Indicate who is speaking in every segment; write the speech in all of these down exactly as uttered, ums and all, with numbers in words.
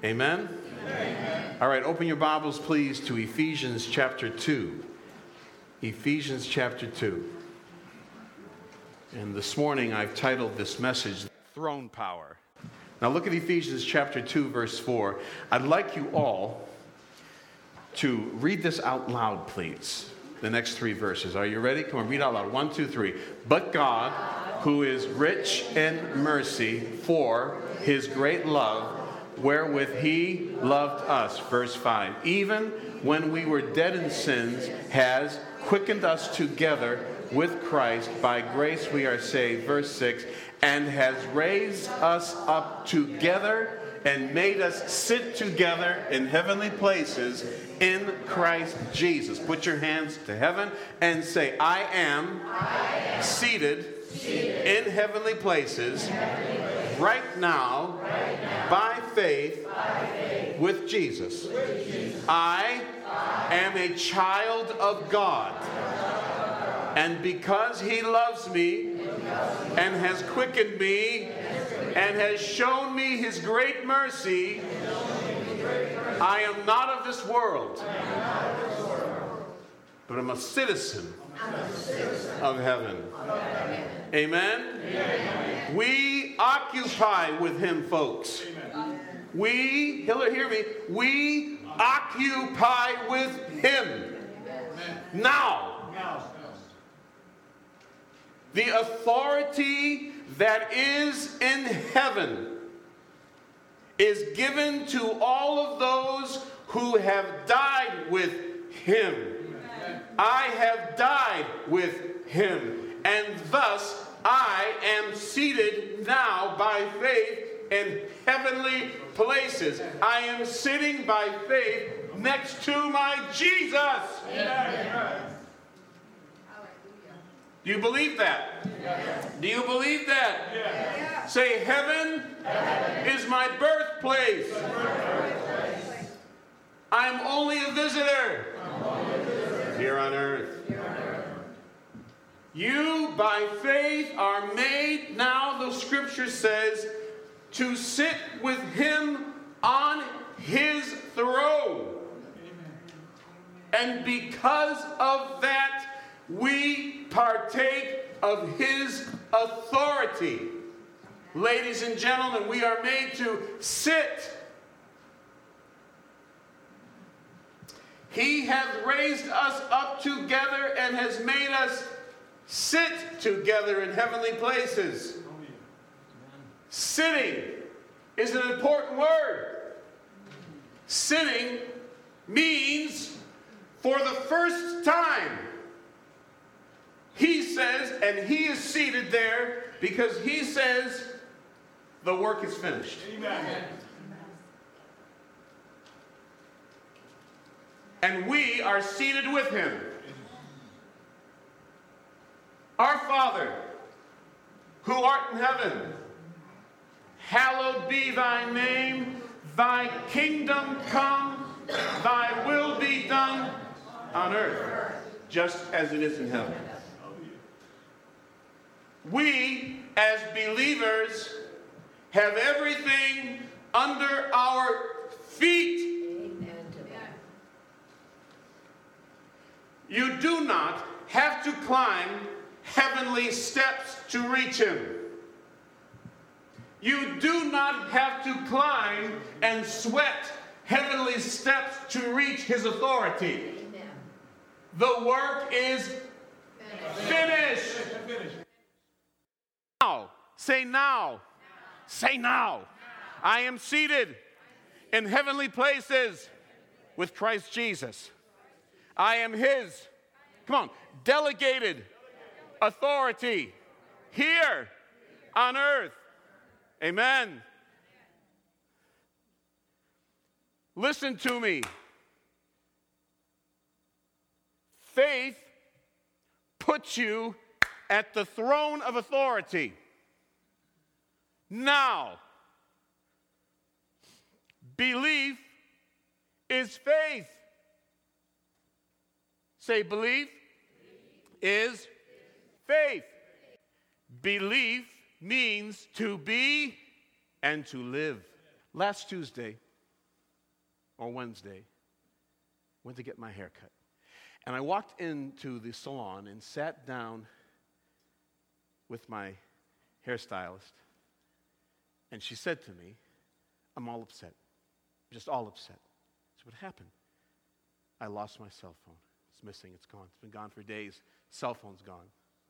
Speaker 1: Amen? Amen? All right, open your Bibles, please, to Ephesians chapter two. Ephesians chapter two. And this morning I've titled this message, Throne Power. Now look at Ephesians chapter two, verse four. I'd like you all to read this out loud, please. The next three verses. Are you ready? Come on, read out loud. One, two, three. But God, who is rich in mercy, for his great love, wherewith he loved us. Verse five. Even when we were dead in sins, has quickened us together with Christ. By grace we are saved. Verse six. And has raised us up together and made us sit together in heavenly places in Christ Jesus. Put your hands to heaven and say, I am, I am seated, seated in heavenly places, in heavenly places right, now, right now, by faith, by faith with Jesus. With Jesus. I, I am a child of God. And because he loves me and has quickened me and has shown me his great mercy, I am not of this world, but I'm a citizen of heaven. Amen? We occupy with him, folks. We, hear me, we occupy with him. Now. The authority that is in heaven is given to all of those who have died with him. Amen. I have died with him, and thus I am seated now by faith in heavenly places. I am sitting by faith next to my Jesus. Amen. Do you believe that? Yes. Do you believe that? Yes. Say, heaven, heaven is my birthplace. birthplace. I'm only a visitor, only a visitor. Here, on earth. here on earth. You, by faith, are made, now the scripture says, to sit with him on his throne. And because of that, we partake of his authority. Ladies and gentlemen, we are made to sit. He hath raised us up together and has made us sit together in heavenly places. Sitting is an important word. Sitting means for the first time. He says, and he is seated there because he says the work is finished. Amen. And we are seated with him. Our Father, who art in heaven, hallowed be thy name. Thy kingdom come, thy will be done on earth, just as it is in heaven. We, as believers, have everything under our feet. Amen. You do not have to climb heavenly steps to reach him. You do not have to climb and sweat heavenly steps to reach his authority. Amen. The work is finished. finished. Now, say now. now. Say now. now. I am seated in heavenly places with Christ Jesus. I am his, come on, delegated authority here on earth. Amen. Listen to me. Faith puts you at the throne of authority. Now, belief is faith. Say, belief is faith. Belief means to be and to live. Last Tuesday, or Wednesday, went to get my hair cut. And I walked into the salon and sat down with my hairstylist. And she said to me, I'm all upset. Just all upset. So what happened? I lost my cell phone. It's missing. It's gone. It's been gone for days. Cell phone's gone.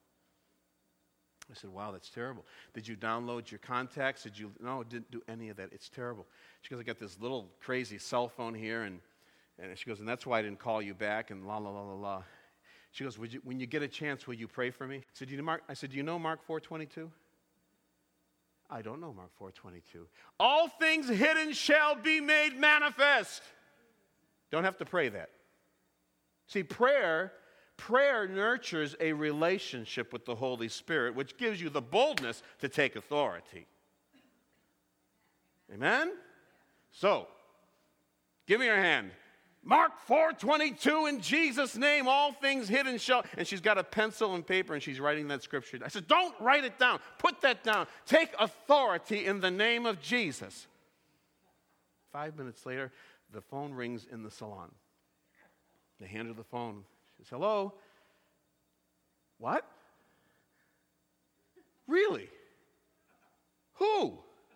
Speaker 1: I said, wow, that's terrible. Did you download your contacts? Did you? No, I didn't do any of that. It's terrible. She goes, I got this little crazy cell phone here, and, and she goes, and that's why I didn't call you back, and la, la, la, la, la. She goes, Would you, when you get a chance, will you pray for me? I said, do you know Mark? I said, do you know Mark four twenty-two? I don't know Mark four twenty-two. All things hidden shall be made manifest. Don't have to pray that. See, prayer, prayer nurtures a relationship with the Holy Spirit, which gives you the boldness to take authority. Amen? So, give me your hand. Mark four twenty-two, in Jesus' name, all things hidden shall... And she's got a pencil and paper, and she's writing that scripture. I said, don't write it down. Put that down. Take authority in the name of Jesus. Five minutes later, the phone rings in the salon. They hand her the phone. She says, hello? What? Really? Who?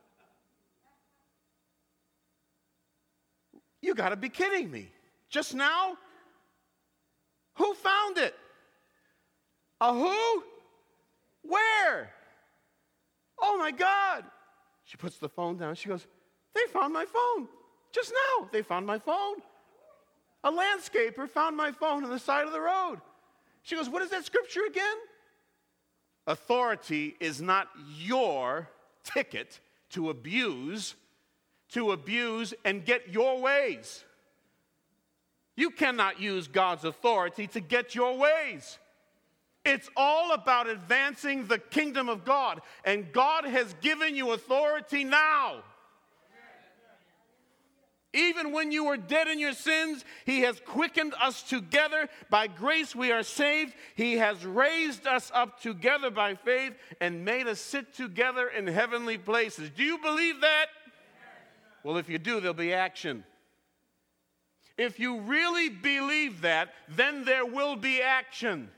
Speaker 1: You got to be kidding me. Just now? Who found it? A who? Where? Oh my God. She puts the phone down. She goes, they found my phone. Just now, they found my phone. A landscaper found my phone on the side of the road. She goes, what is that scripture again? Authority is not your ticket to abuse, to abuse and get your ways. You cannot use God's authority to get your ways. It's all about advancing the kingdom of God, and God has given you authority now. Even when you were dead in your sins, He has quickened us together. By grace we are saved. He has raised us up together by faith and made us sit together in heavenly places. Do you believe that? Well, if you do, there'll be action. If you really believe that, then there will be action.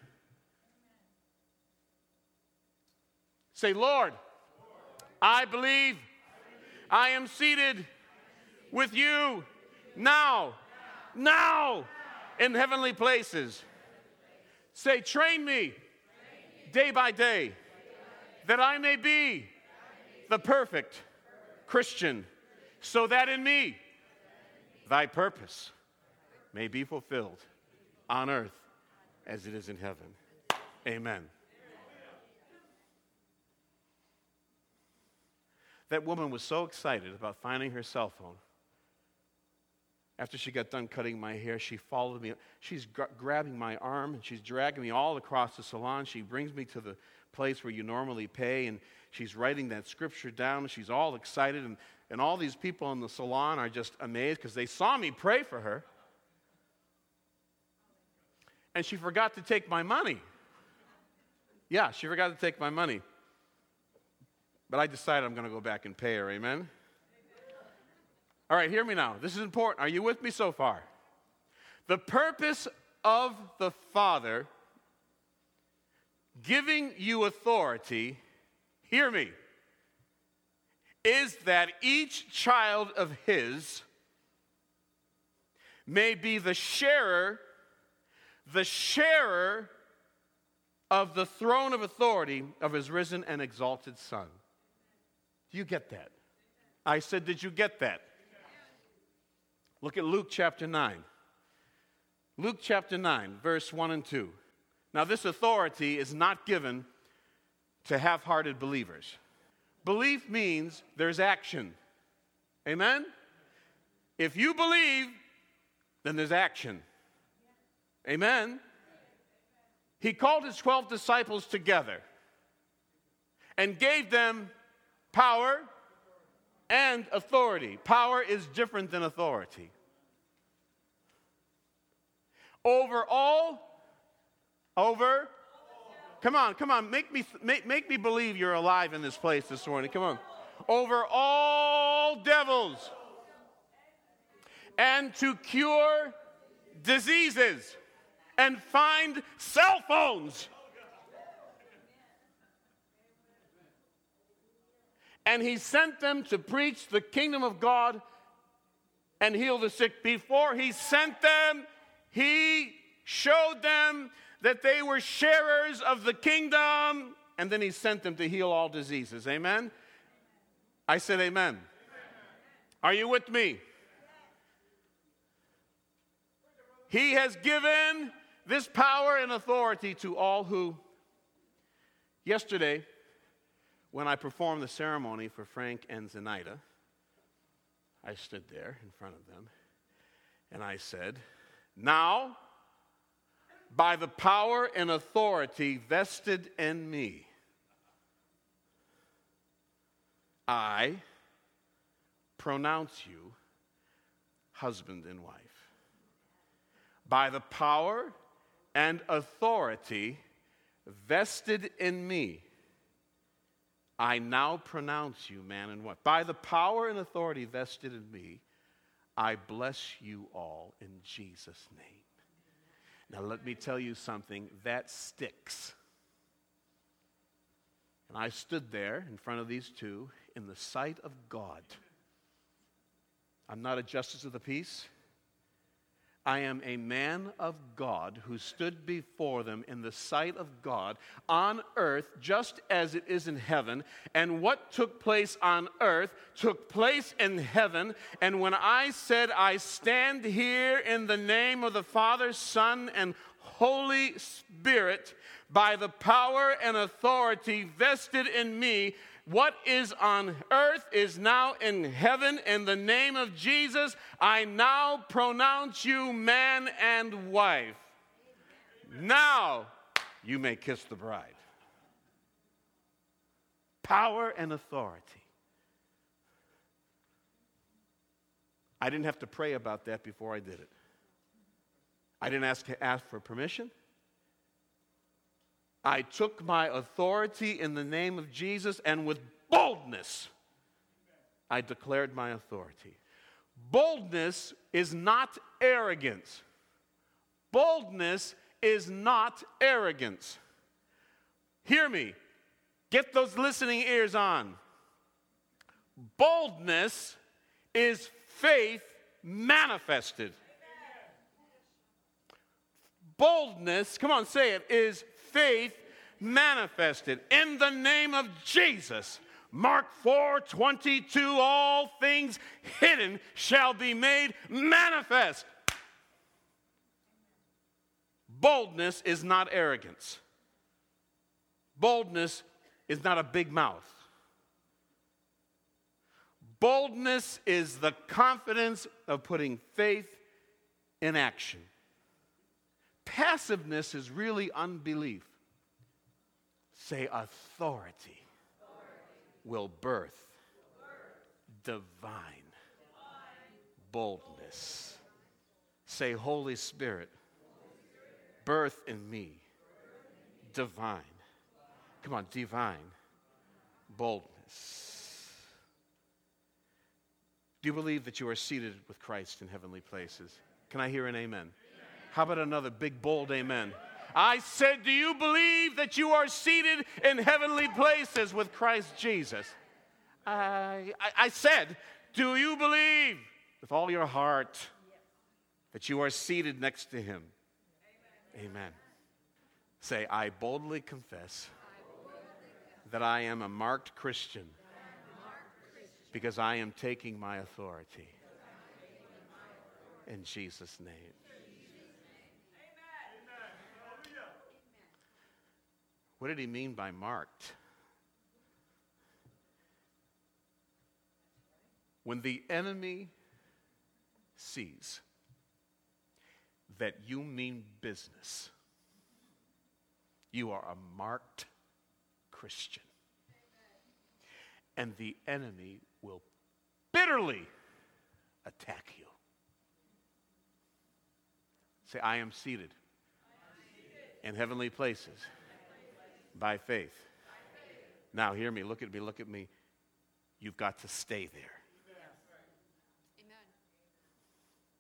Speaker 1: Say, Lord, I believe I am seated with you now, now in heavenly places. Say, train me day by day that I may be the perfect Christian, so that in me thy purpose may be fulfilled on earth as it is in heaven. Amen. That woman was so excited about finding her cell phone. After she got done cutting my hair, she followed me. She's gra- grabbing my arm, and she's dragging me all across the salon. She brings me to the place where you normally pay, and she's writing that scripture down. She's all excited, and, and all these people in the salon are just amazed because they saw me pray for her. And she forgot to take my money. Yeah, she forgot to take my money. But I decided I'm going to go back and pay her, amen? All right, hear me now. This is important. Are you with me so far? The purpose of the Father giving you authority, hear me, is that each child of His may be the sharer, the sharer of the throne of authority of His risen and exalted Son. Do you get that? I said, did you get that? Look at Luke chapter nine. Luke chapter nine, verse one and two. Now, this authority is not given to half-hearted believers. Belief means there's action. Amen? If you believe, then there's action. Amen? He called His twelve disciples together and gave them power and authority. Power is different than authority. Over all, over, come on, come on, make me, make, make me believe you're alive in this place this morning. Come on. Over all devils and to cure diseases and find cell phones. And he sent them to preach the kingdom of God and heal the sick. Before he sent them, he showed them that they were sharers of the kingdom, and then he sent them to heal all diseases. Amen? I said amen. Amen. Are you with me? He has given this power and authority to all who. Yesterday, when I performed the ceremony for Frank and Zenaida, I stood there in front of them, and I said, now, by the power and authority vested in me, I pronounce you husband and wife. By the power and authority vested in me, I now pronounce you man and wife. By the power and authority vested in me, I bless you all in Jesus' name. Now let me tell you something, that sticks. And I stood there in front of these two in the sight of God. I'm not a justice of the peace. I am a man of God who stood before them in the sight of God on earth just as it is in heaven. And what took place on earth took place in heaven. And when I said, I stand here in the name of the Father, Son, and Holy Spirit, by the power and authority vested in me, what is on earth is now in heaven. In the name of Jesus, I now pronounce you man and wife. Now you may kiss the bride. Power and authority. I didn't have to pray about that before I did it. I didn't ask to ask for permission. I took my authority in the name of Jesus, and with boldness, I declared my authority. Boldness is not arrogance. Boldness is not arrogance. Hear me. Get those listening ears on. Boldness is faith manifested. Boldness, come on, say it, is faith manifested. In the name of Jesus, Mark four twenty-two, all things hidden shall be made manifest. Boldness is not arrogance. Boldness is not a big mouth. Boldness is the confidence of putting faith in action. Passiveness is really unbelief. Say authority, authority. Will birth, birth. Divine, divine boldness. Say Holy Spirit, Holy Spirit. Birth in me, birth in me. Divine. Come on, divine boldness. Do you believe that you are seated with Christ in heavenly places? Can I hear an amen? How about another big, bold amen? I said, do you believe that you are seated in heavenly places with Christ Jesus? I, I, I said, do you believe with all your heart that you are seated next to him? Amen. Amen. Say, I boldly confess that I am a marked Christian because I am taking my authority in Jesus' name. What did he mean by marked? When the enemy sees that you mean business, you are a marked Christian. And the enemy will bitterly attack you. Say, I am seated, I am seated. In heavenly places. By faith. By faith. Now hear me, look at me, look at me. You've got to stay there.
Speaker 2: Amen.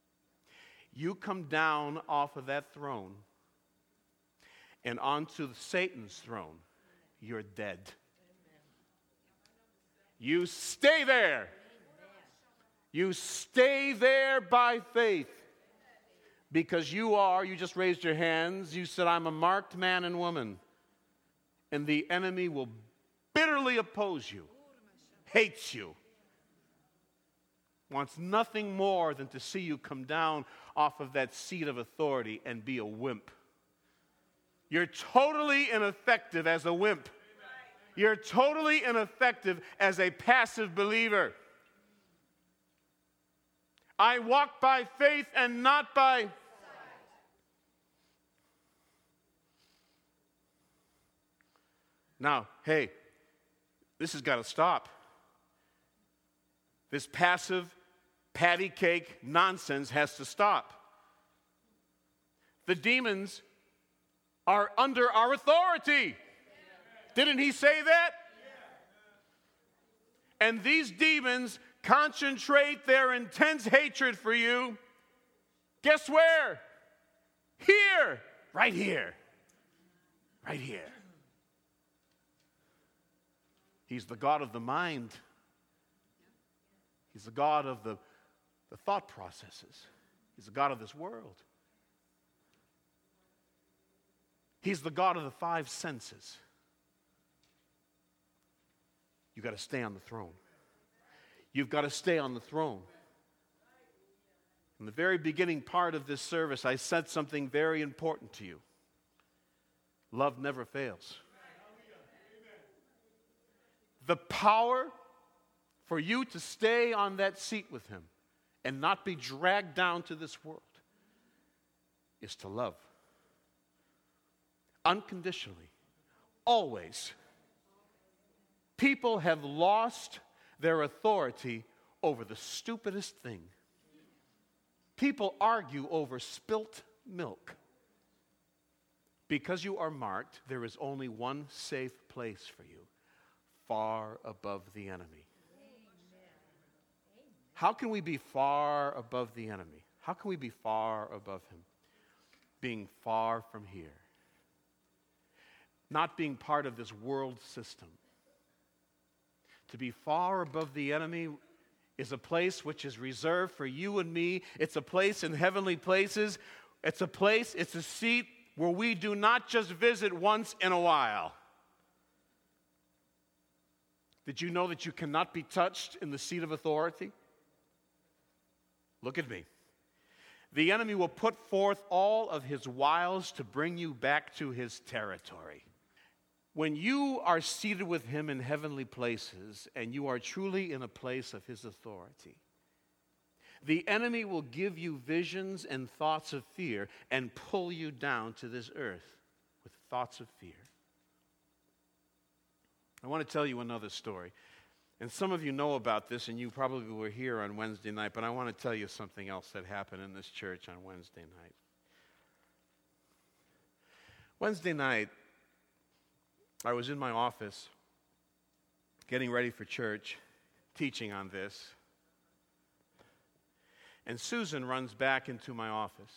Speaker 1: you come down off of that throne and onto Satan's throne, you're dead. You stay there. You stay there by faith. Because you are, you just raised your hands, you said, I'm a marked man and woman. And the enemy will bitterly oppose you, hates you, wants nothing more than to see you come down off of that seat of authority and be a wimp. You're totally ineffective as a wimp. You're totally ineffective as a passive believer. I walk by faith and not by sight. Now, hey, this has got to stop. This passive, patty cake nonsense has to stop. The demons are under our authority. Didn't he say that? And these demons concentrate their intense hatred for you. Guess where? Here. Right here. Right here. He's the God of the mind. He's the God of the, the thought processes. He's the God of this world. He's the God of the five senses. You've got to stay on the throne. You've got to stay on the throne. In the very beginning part of this service, I said something very important to you. Love never fails. The power for you to stay on that seat with him and not be dragged down to this world is to love. Unconditionally. Always. People have lost their authority over the stupidest thing. People argue over spilt milk. Because you are marked, there is only one safe place for you, far above the enemy. How can we be far above the enemy? How can we be far above him? Being far from here. Not being part of this world system. To be far above the enemy is a place which is reserved for you and me. It's a place in heavenly places. It's a place, it's a seat where we do not just visit once in a while. Did you know that you cannot be touched in the seat of authority? Look at me. The enemy will put forth all of his wiles to bring you back to his territory. When you are seated with him in heavenly places and you are truly in a place of his authority, the enemy will give you visions and thoughts of fear and pull you down to this earth with thoughts of fear. I want to tell you another story. And some of you know about this, and you probably were here on Wednesday night, but I want to tell you something else that happened in this church on Wednesday night. Wednesday night, I was in my office getting ready for church, teaching on this. And Susan runs back into my office.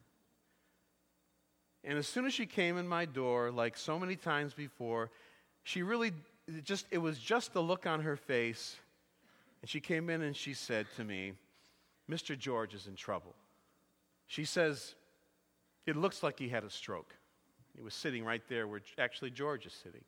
Speaker 1: And as soon as she came in my door, like so many times before, she really just, it was just the look on her face. And she came in and she said to me, Mister George is in trouble. She says, it looks like he had a stroke. He was sitting right there where actually George is sitting.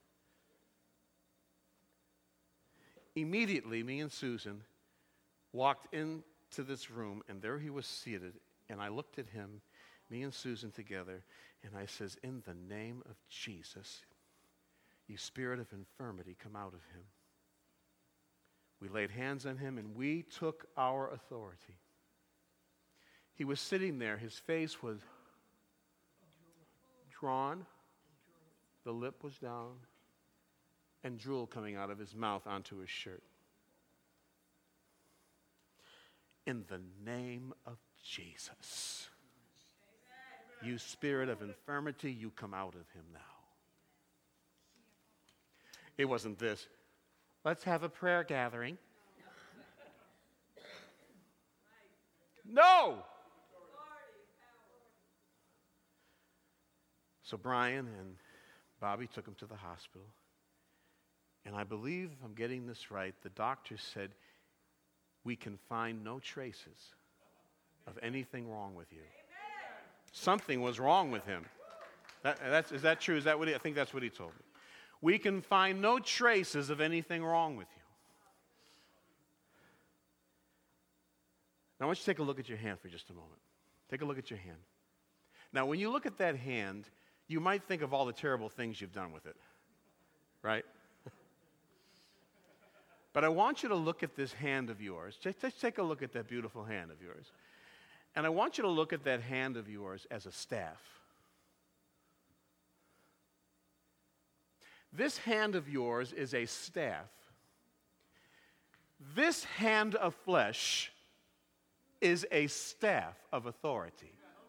Speaker 1: Immediately, me and Susan walked into this room, and there he was seated, and I looked at him, me and Susan together, and I says, in the name of Jesus, you spirit of infirmity, come out of him. We laid hands on him, and we took our authority. He was sitting there. His face was drawn, the lip was down, and drool coming out of his mouth onto his shirt. In the name of Jesus, you spirit of infirmity, you come out of him now. It wasn't this, let's have a prayer gathering. No! So Brian and Bobby took him to the hospital. And I believe, if I'm getting this right, the doctor said, we can find no traces of anything wrong with you. Amen. Something was wrong with him. That, that's, is that true? Is that what he, I think that's what he told me. We can find no traces of anything wrong with you. Now I want you to take a look at your hand for just a moment. Take a look at your hand. Now when you look at that hand, you might think of all the terrible things you've done with it. Right? But I want you to look at this hand of yours. Just, just take a look at that beautiful hand of yours. And I want you to look at that hand of yours as a staff. This hand of yours is a staff. This hand of flesh is a staff of authority.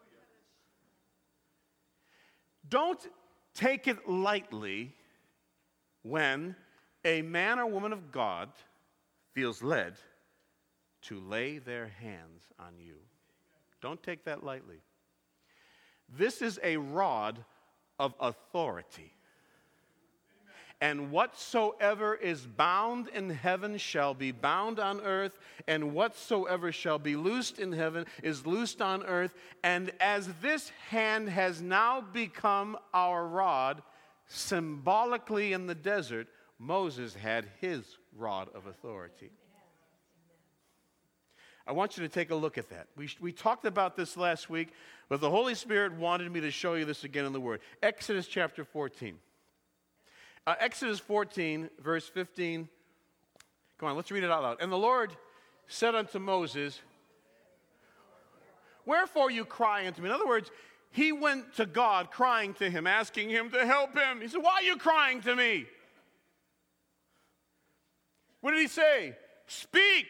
Speaker 1: Don't take it lightly when a man or woman of God feels led to lay their hands on you. Don't take that lightly. This is a rod of authority. And whatsoever is bound in heaven shall be bound on earth, and whatsoever shall be loosed in heaven is loosed on earth. And as this hand has now become our rod, symbolically in the desert, Moses had his rod of authority. I want you to take a look at that. We, we talked about this last week, but the Holy Spirit wanted me to show you this again in the Word. Exodus chapter fourteen. Uh, Exodus fourteen, verse fifteen. Come on, let's read it out loud. And the Lord said unto Moses, wherefore you cry unto me? In other words, he went to God crying to him, asking him to help him. He said, why are you crying to me? What did he say? Speak.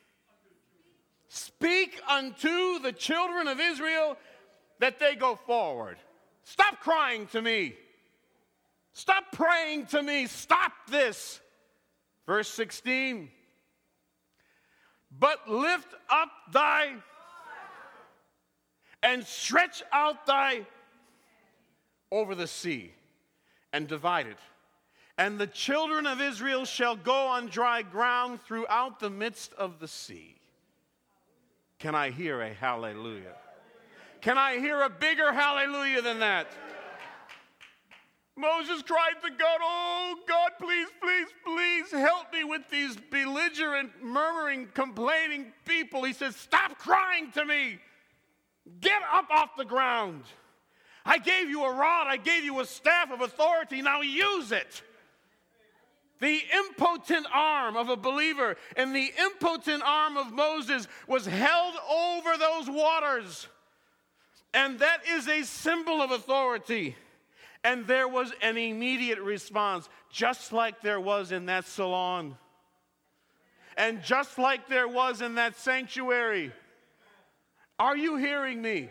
Speaker 1: Speak unto the children of Israel that they go forward. Stop crying to me. Stop praying to me. Stop this. Verse sixteen. But lift up thy and stretch out thy over the sea and divide it. And the children of Israel shall go on dry ground throughout the midst of the sea. Can I hear a hallelujah? Can I hear a bigger hallelujah than that? Moses cried to God, oh, God, please, please, please help me with these belligerent, murmuring, complaining people. He says, stop crying to me. Get up off the ground. I gave you a rod. I gave you a staff of authority. Now use it. The impotent arm of a believer and the impotent arm of Moses was held over those waters. And that is a symbol of authority. And there was an immediate response, just like there was in that salon. And just like there was in that sanctuary. Are you hearing me?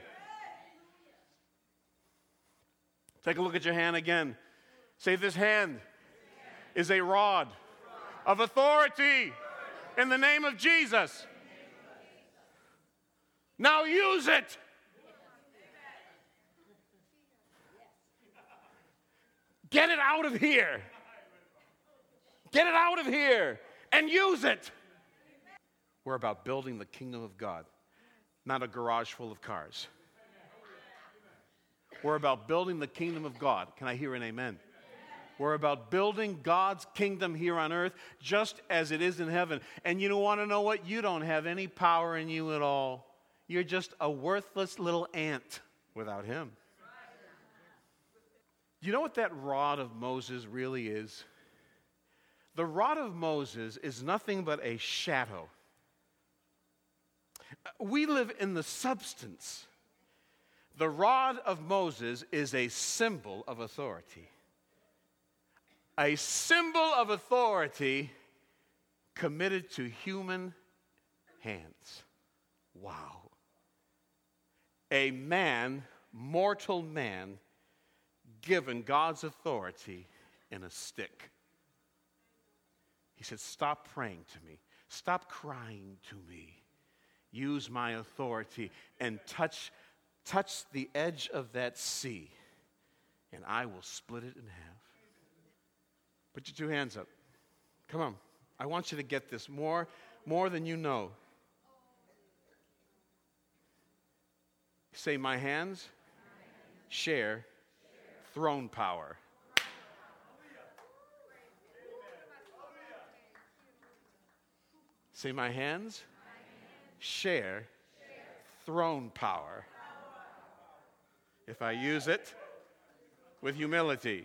Speaker 1: Take a look at your hand again. Say, this hand is a rod of authority in the name of Jesus. Now use it. Get it out of here. Get it out of here and use it. We're about building the kingdom of God, not a garage full of cars. We're about building the kingdom of God. Can I hear an amen? We're about building God's kingdom here on earth just as it is in heaven. And you want to know what? You don't have any power in you at all. You're just a worthless little ant without him. You know what that rod of Moses really is? The rod of Moses is nothing but a shadow. We live in the substance. The rod of Moses is a symbol of authority. A symbol of authority committed to human hands. Wow. A man, mortal man, given God's authority in a stick. He said, stop praying to me. Stop crying to me. Use my authority and touch, touch the edge of that sea. and I will split it in half. Put your two hands up. Come on. I want you to get this more, more than you know. Say, my hands share throne power. Say, my hands share throne power. If I use it with humility.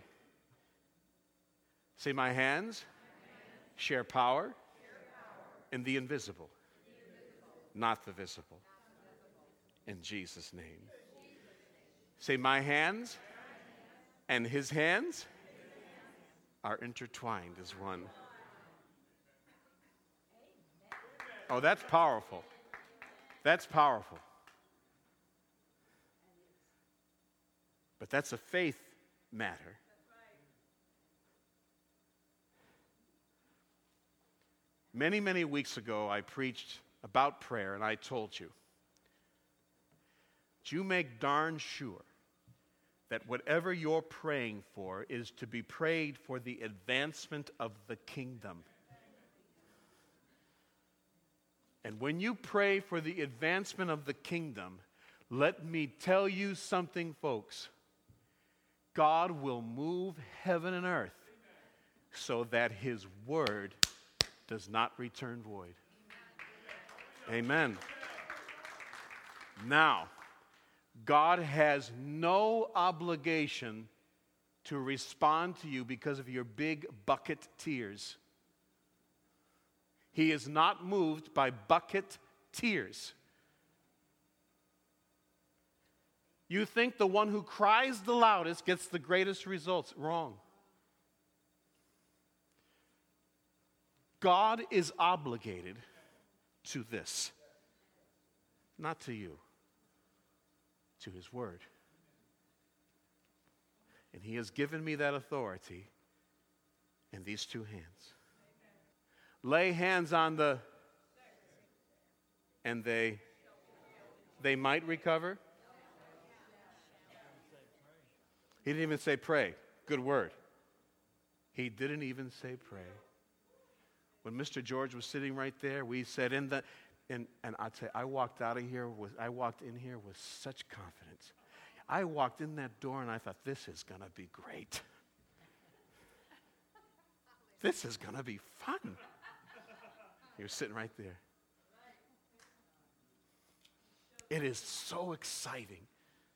Speaker 1: Say, my hands share power in the invisible, not the visible. In Jesus' name. Say, my hands and his hands are intertwined as one. Oh, that's powerful. That's powerful. But that's a faith matter. Many, many weeks ago, I preached about prayer, and I told you, you make darn sure that whatever you're praying for is to be prayed for the advancement of the kingdom. And when you pray for the advancement of the kingdom, let me tell you something, folks. God will move heaven and earth so that his word does not return void. Amen. Now, God has no obligation to respond to you because of your big bucket tears. He is not moved by bucket tears. You think the one who cries the loudest gets the greatest results. Wrong. God is obligated to this, not to you, to his word. And he has given me that authority in these two hands. Lay hands on the, and they, they might recover. He didn't even say pray. Good word. He didn't even say pray. When Mister George was sitting right there, we said in the, and and I'd say I walked out of here with, I walked in here with such confidence. I walked in that door and I thought, this is going to be great. This is going to be fun. He was sitting right there. It is so exciting.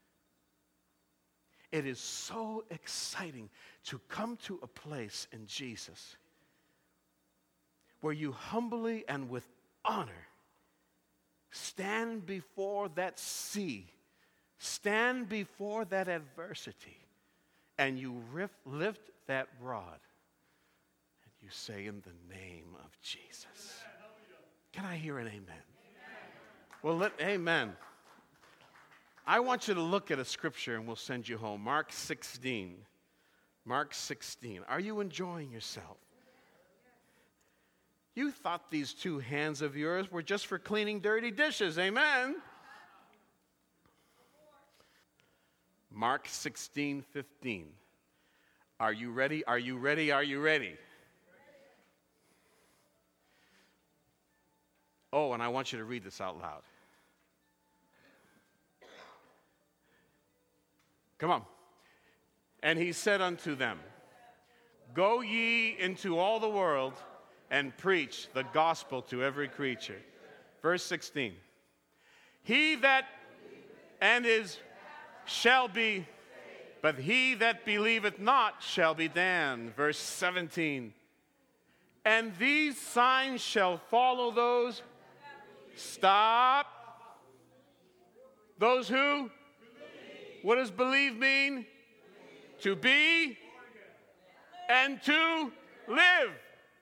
Speaker 1: It is so exciting to come to a place in Jesus where you humbly and with honor stand before that sea, stand before that adversity, and you rift, lift that rod and you say, in the name of Jesus. Can I hear an amen? Amen. Well, let, amen. I want you to look at a scripture and we'll send you home. Mark sixteen. Mark sixteen. Are you enjoying yourself? You thought these two hands of yours were just for cleaning dirty dishes. Amen. Mark sixteen fifteen. Are you ready? Are you ready? Are you ready? Oh, and I want you to read this out loud. Come on. And he said unto them, go ye into all the world and preach the gospel to every creature. Verse sixteen. He that and is shall be, but he that believeth not shall be damned. Verse seventeen. And these signs shall follow those. Stop. Those who? Believe. What does believe mean? Believe. To be and to live.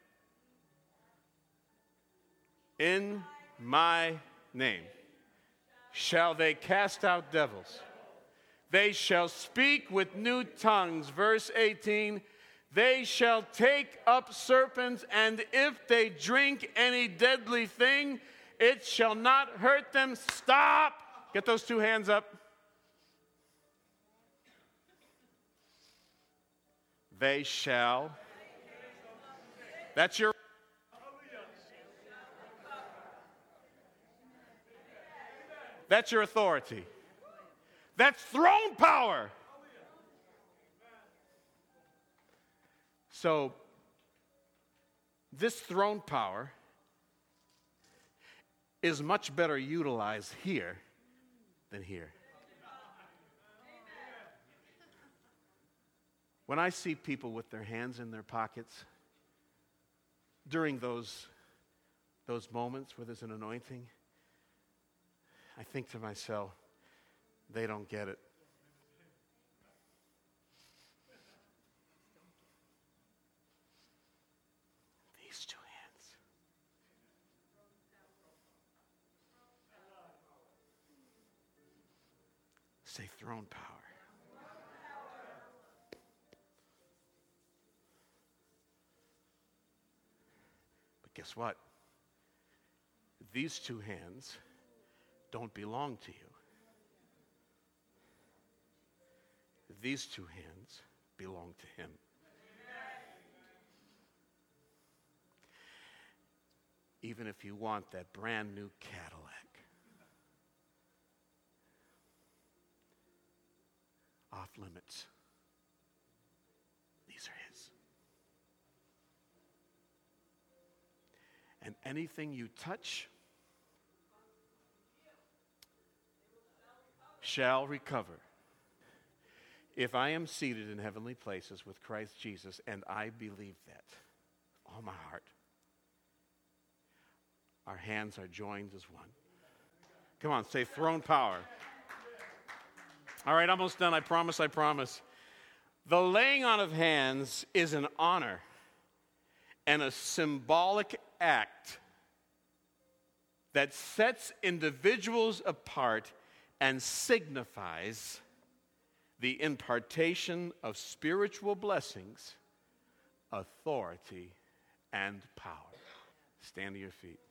Speaker 1: In my name shall they cast out devils. They shall speak with new tongues. Verse eighteen. They shall take up serpents, and if they drink any deadly thing, it shall not hurt them. Stop. Get those two hands up. They shall. That's your. That's your authority. That's throne power. So, this throne power is much better utilized here than here. When I see people with their hands in their pockets during those, those moments where there's an anointing, I think to myself, they don't get it. These two hands. Say throne power. But guess what? These two hands don't belong to you. These two hands belong to him. Even if you want that brand new Cadillac, off limits. These are his. And anything you touch shall recover. If I am seated in heavenly places with Christ Jesus, and I believe that, all my heart, our hands are joined as one. Come on, say throne power. All right, almost done. I promise, I promise. The laying on of hands is an honor and a symbolic act that sets individuals apart and signifies the impartation of spiritual blessings, authority, and power. Stand to your feet.